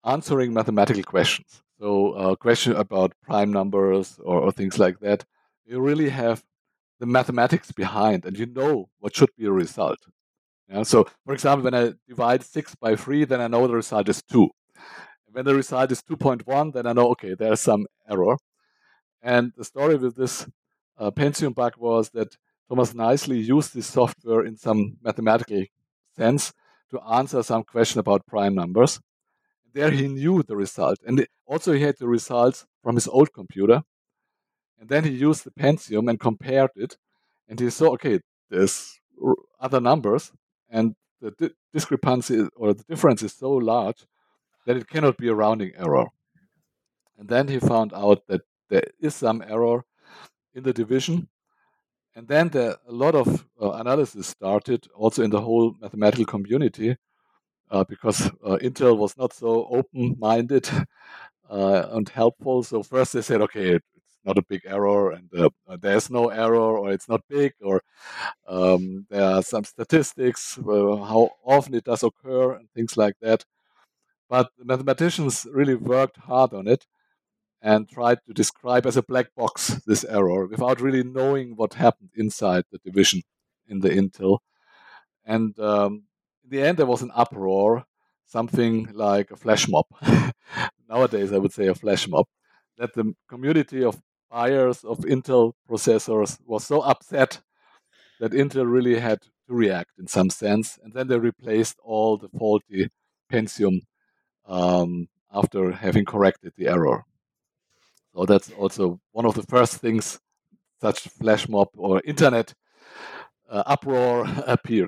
answering mathematical questions. So a uh, question about prime numbers or, or things like that. You really have the mathematics behind, and you know what should be a result. Yeah? So, for example, when I divide six by three, then I know the result is two. When the result is two point one, then I know, okay, there's some error. And the story with this uh, Pentium bug was that Thomas nicely used this software in some mathematical sense to answer some question about prime numbers. There he knew the result. And also he had the results from his old computer. And then he used the Pentium and compared it. And he saw, okay, there's other numbers. And the di- discrepancy or the difference is so large that it cannot be a rounding error. And then he found out that there is some error in the division. And then there, a lot of uh, analysis started also in the whole mathematical community uh, because uh, Intel was not so open-minded uh, and helpful. So first they said, okay, it's not a big error and uh, there's no error or it's not big or um, there are some statistics, uh, how often it does occur and things like that. But the mathematicians really worked hard on it and tried to describe as a black box this error without really knowing what happened inside the division in the Intel. And um, in the end, there was an uproar, something like a flash mob. Nowadays, I would say a flash mob, that the community of buyers of Intel processors was so upset that Intel really had to react in some sense. And then they replaced all the faulty Pentium um, after having corrected the error. So that's also one of the first things such flash mob or internet uh, uproar appeared.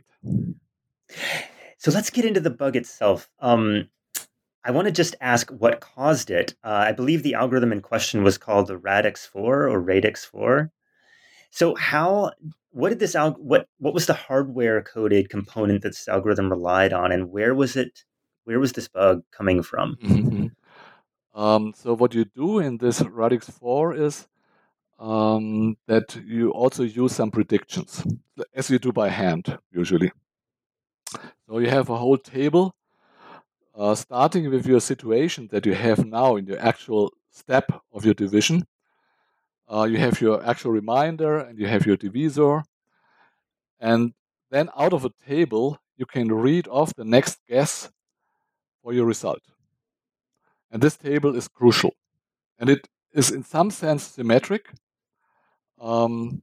So let's get into the bug itself. Um, I want to just ask what caused it. Uh, I believe the algorithm in question was called the radix four or radix four. So how, what did this, al- what, what was the hardware coded component that this algorithm relied on, and where was it, where was this bug coming from? Mm-hmm. Um, so what you do in this radix four is um, that you also use some predictions, as you do by hand, usually. So you have a whole table uh, starting with your situation that you have now in your actual step of your division. Uh, you have your actual reminder and you have your divisor. And then out of a table, you can read off the next guess for your result. And this table is crucial. And it is in some sense symmetric. Um,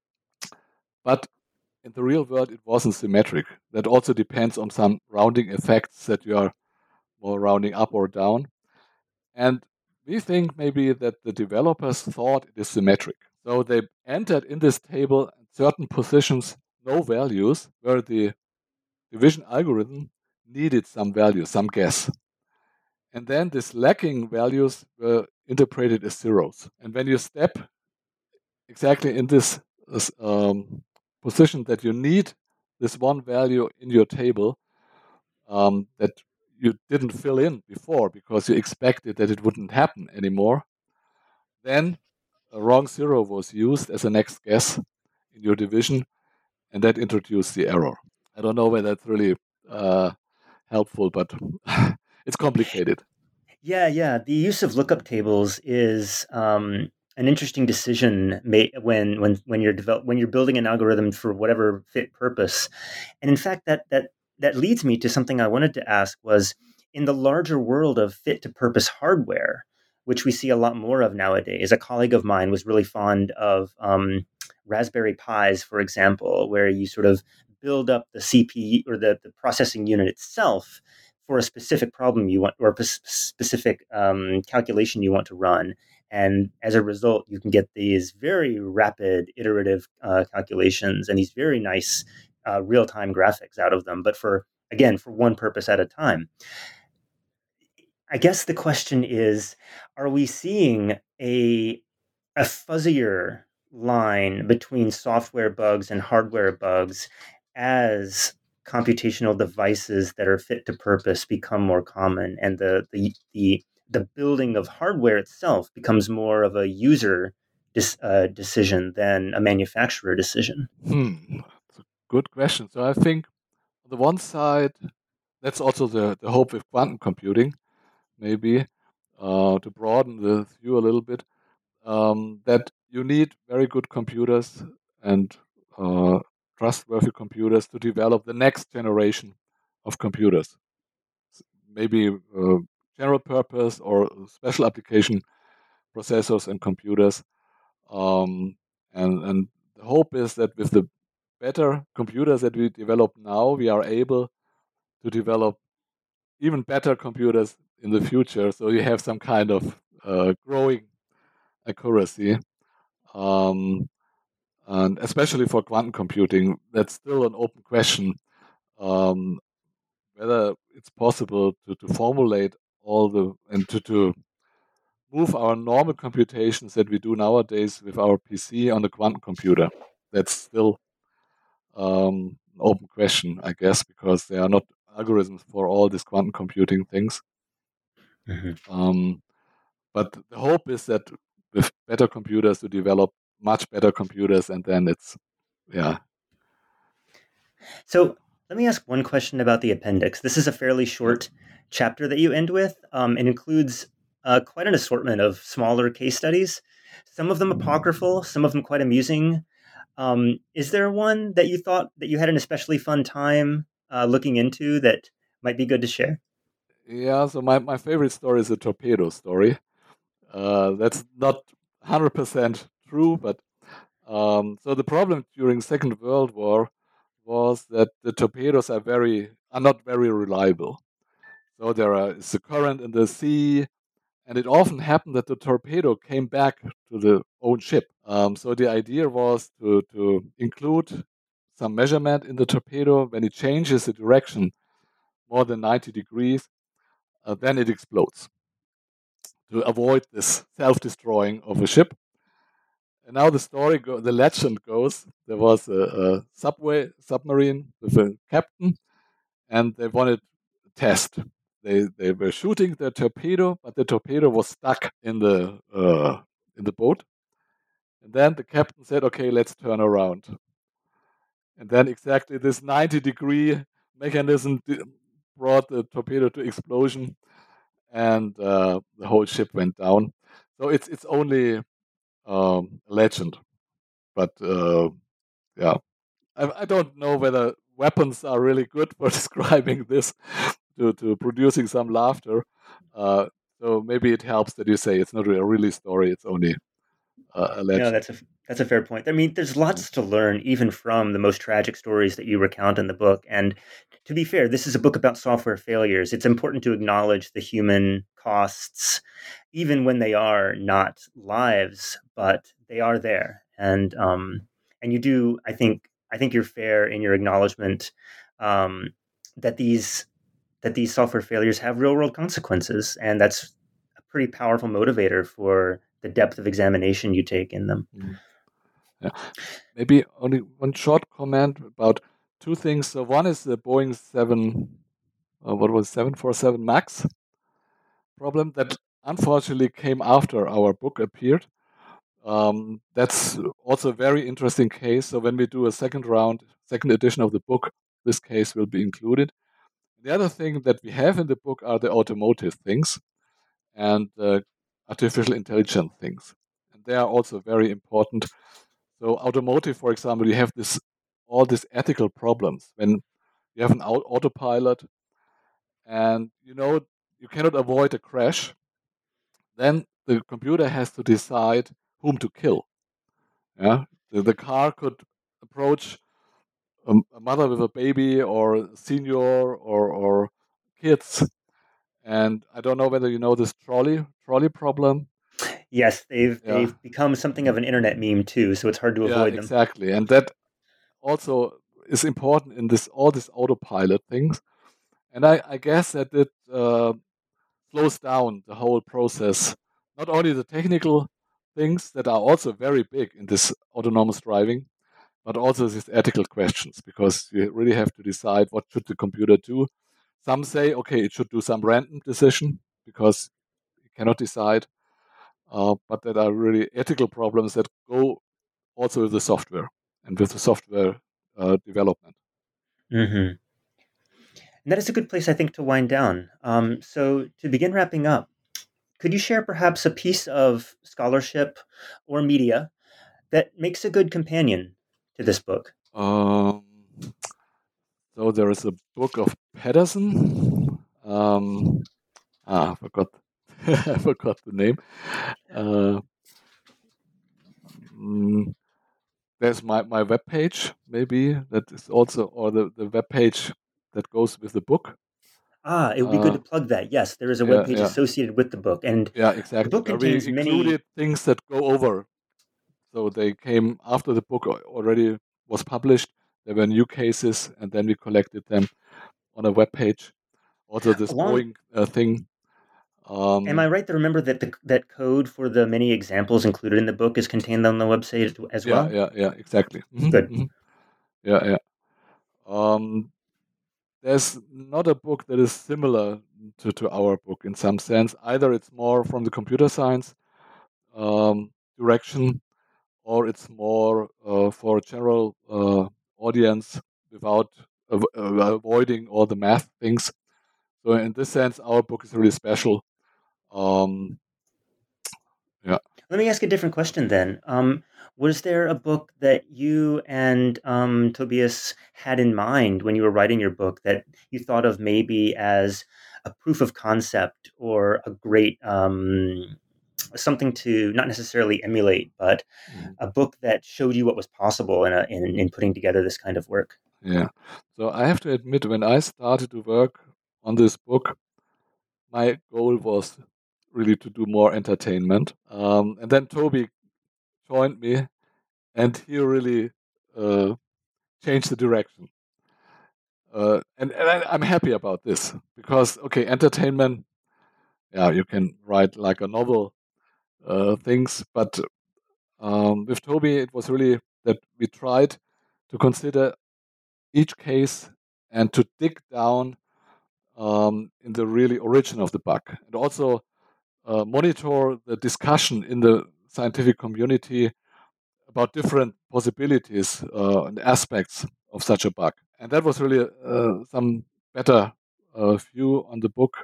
but in the real world, it wasn't symmetric. That also depends on some rounding effects that you are more rounding up or down. And we think maybe that the developers thought it is symmetric. So they entered in this table at certain positions no values where the division algorithm needed some value, some guess. And then these lacking values were interpreted as zeros. And when you step exactly in this, this um, position that you need this one value in your table um, that you didn't fill in before because you expected that it wouldn't happen anymore, then a wrong zero was used as a next guess in your division, and that introduced the error. I don't know whether that's really uh, helpful, but it's complicated. Yeah, yeah. The use of lookup tables is um, an interesting decision made when when when you're develop when you're building an algorithm for whatever fit purpose. And in fact, that that that leads me to something I wanted to ask was in the larger world of fit to purpose hardware, which we see a lot more of nowadays. A colleague of mine was really fond of um, Raspberry Pis, for example, where you sort of build up the C P U or the, the processing unit itself for a specific problem you want or a p- specific um, calculation you want to run. And as a result, you can get these very rapid iterative uh, calculations and these very nice uh, real-time graphics out of them. But for, again, for one purpose at a time. I guess the question is, are we seeing a, a fuzzier line between software bugs and hardware bugs as computational devices that are fit to purpose become more common and the the the, the building of hardware itself becomes more of a user dis, uh, decision than a manufacturer decision? Hmm. That's a good question. So I think on the one side, that's also the, the hope with quantum computing, maybe, uh, to broaden the view a little bit, um, that you need very good computers and uh, trustworthy computers to develop the next generation of computers. Maybe uh, general purpose or special application processors and computers. Um, and, and the hope is that with the better computers that we develop now, we are able to develop even better computers in the future. So you have some kind of uh, growing accuracy. Um, and especially for quantum computing, that's still an open question, um, whether it's possible to, to formulate all the, and to, to move our normal computations that we do nowadays with our P C on the quantum computer. That's still um, an open question, I guess, because there are not algorithms for all these quantum computing things. Mm-hmm. Um, but the hope is that with better computers to develop much better computers, and then it's, yeah. So let me ask one question about the appendix. This is a fairly short yeah. chapter that you end with. Um, it includes uh, quite an assortment of smaller case studies, some of them apocryphal, some of them quite amusing. Um, is there one that you thought that you had an especially fun time uh, looking into that might be good to share? Yeah, so my, my favorite story is the torpedo story. Uh, that's not one hundred percent true, but um, so the problem during Second World War was that the torpedoes are very are not very reliable. So there are, is a current in the sea, and it often happened that the torpedo came back to the own ship. Um, so the idea was to, to include some measurement in the torpedo. When it changes the direction more than ninety degrees, uh, then it explodes to avoid this self-destroying of a ship. And now the story, go, the legend goes, there was a, a subway submarine with a captain, and they wanted a test. They they were shooting the torpedo, but the torpedo was stuck in the uh, in the boat. And then the captain said, "Okay, let's turn around." And then exactly this ninety degree mechanism brought the torpedo to explosion, and uh, the whole ship went down. So it's it's only um, a legend, but uh, yeah, I, I don't know whether weapons are really good for describing this to, to producing some laughter. Uh, so maybe it helps that you say it's not a really story; it's only uh, a legend. No, that's a that's a fair point. I mean, there's lots to learn even from the most tragic stories that you recount in the book. And to be fair, this is a book about software failures. It's important to acknowledge the human costs, even when they are not lives, but they are there. And um, and you do, I think, I think you're fair in your acknowledgement um, that these that these software failures have real world consequences, and that's a pretty powerful motivator for the depth of examination you take in them. Mm. Yeah, maybe only one short comment about two things. So one is the Boeing seven, uh, what was seven forty-seven Max problem that unfortunately came after our book appeared. Um, that's also a very interesting case. So when we do a second round, second edition of the book, this case will be included. The other thing that we have in the book are the automotive things and uh, artificial intelligence things. And they are also very important. So automotive, for example, you have this all these ethical problems when you have an autopilot and you know you cannot avoid a crash. Then the computer has to decide whom to kill. Yeah, the, the car could approach a, a mother with a baby or a senior or or kids. And I don't know whether you know this trolley trolley problem. Yes, they've Yeah. they've become something of an internet meme too, so it's hard to yeah, avoid them. Exactly, and that also is important in this all these autopilot things. And I, I guess that it uh, slows down the whole process. Not only the technical things that are also very big in this autonomous driving, but also these ethical questions, because you really have to decide what should the computer do. Some say, okay, it should do some random decision because it cannot decide. Uh, but there are really ethical problems that go also with the software and with the software uh, development. Mm-hmm. And that is a good place, I think, to wind down. Um, so to begin wrapping up, could you share perhaps a piece of scholarship or media that makes a good companion to this book? Um, so there is a book of Patterson. Um, ah, I forgot. I forgot the name. Uh, mm, there's my, my web page, maybe, that is also, or the, the web page that goes with the book. Ah, it would be good Uh, to plug that. Yes, there is a yeah, webpage yeah, associated with the book, and yeah, the exactly. book Where we contains many. included things that go over. So they came after the book al- already was published. There were new cases, and then we collected them on a web page. Also, this Along, Boeing uh, thing. am I Um, right to remember that the that code for the many examples included in the book is contained on the website as yeah, well? yeah, yeah, exactly. Mhm, Good. mhm. Yeah, yeah. Um, there's not a book that is similar to, to our book in some sense. Either it's more from the computer science um, direction, or it's more uh, for a general uh, audience without av- uh, avoiding all the math things. So in this sense, our book is really special. Um, yeah. Let me ask a different question then. Um, was there a book that you and um, Tobias had in mind when you were writing your book that you thought of maybe as a proof of concept or a great um, something to not necessarily emulate, but Mhm. a book that showed you what was possible in, a, in in putting together this kind of work? Yeah. So I have to admit, when I started to work on this book, my goal was really to do more entertainment. Um, and then Toby joined me, and he really uh, changed the direction. Uh, and and I, I'm happy about this because, okay, entertainment, yeah, you can write like a novel uh, things, but um, with Toby, it was really that we tried to consider each case and to dig down um, in the really origin of the bug, and also uh, monitor the discussion in the scientific community about different possibilities uh, and aspects of such a bug. And that was really uh, some better uh, view on the book.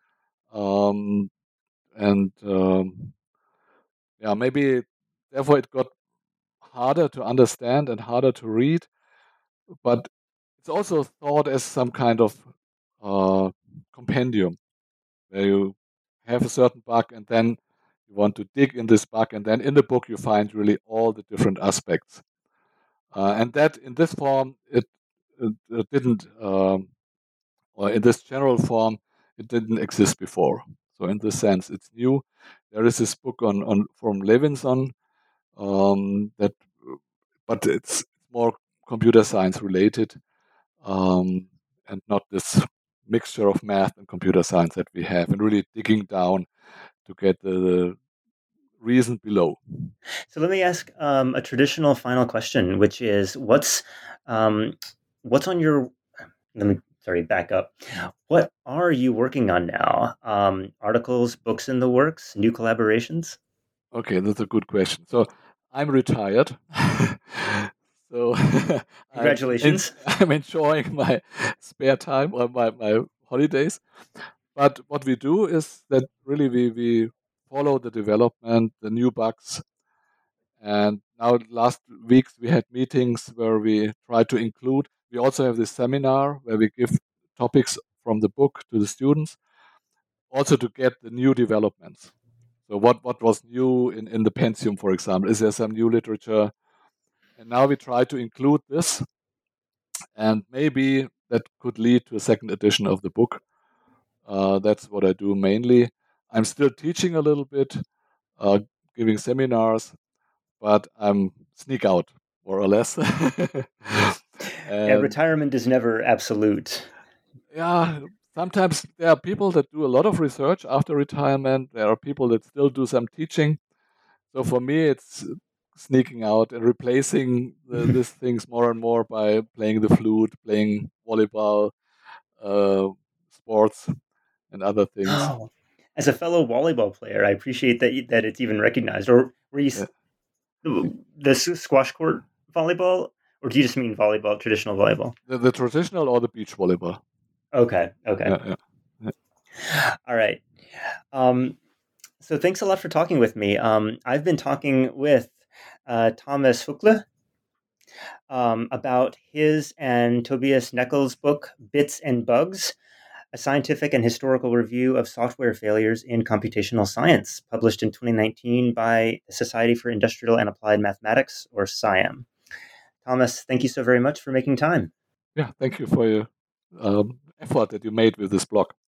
Um, and um, yeah, maybe therefore it got harder to understand and harder to read, but it's also thought as some kind of uh, compendium where you have a certain bug and then you want to dig in this bug, and then in the book you find really all the different aspects. Uh, and that in this form, it, it, it didn't, um, or in this general form, it didn't exist before. So in this sense, it's new. There is this book on, on from Levinson um, that, but it's more computer science related, um, and not this mixture of math and computer science that we have, and really digging down to get the, the reason below. So let me ask um, a traditional final question, which is, what's um, what's on your let me sorry back up. What are you working on now? Um, articles, books in the works, new collaborations? Okay, that's a good question. So I'm retired. So I'm en- Congratulations. I'm enjoying my spare time or my, my holidays. But what we do is that really we, we follow the development, the new bugs. And now last weeks we had meetings where we try to include. We also have this seminar where we give topics from the book to the students, also to get the new developments. So what, what was new in, in the Pentium, for example? Is there some new literature? And now we try to include this, and maybe that could lead to a second edition of the book. Uh, that's what I do mainly. I'm still teaching a little bit, uh, giving seminars, but I'm sneak out more or less. Yeah, And retirement is never absolute. yeah, sometimes there are people that do a lot of research after retirement. There are people that still do some teaching. So for me, it's sneaking out and replacing the, these things more and more by playing the flute, playing volleyball, uh, sports, and other things. Oh, as a fellow volleyball player, I appreciate that you- that it's even recognized. Or were you Yeah. s- the s- squash court volleyball, or do you just mean volleyball, traditional volleyball? The, the traditional or the beach volleyball? Okay. Okay. Yeah, yeah, yeah. All right. Um, so thanks a lot for talking with me. Um, I've been talking with uh, Thomas Hukle um, about his and Tobias Neckel's book, Bits and Bugs, a scientific and historical review of software failures in computational science, published in twenty nineteen by the Society for Industrial and Applied Mathematics, or SIAM. Thomas, thank you so very much for making time. Yeah, thank you for your um, effort that you made with this blog.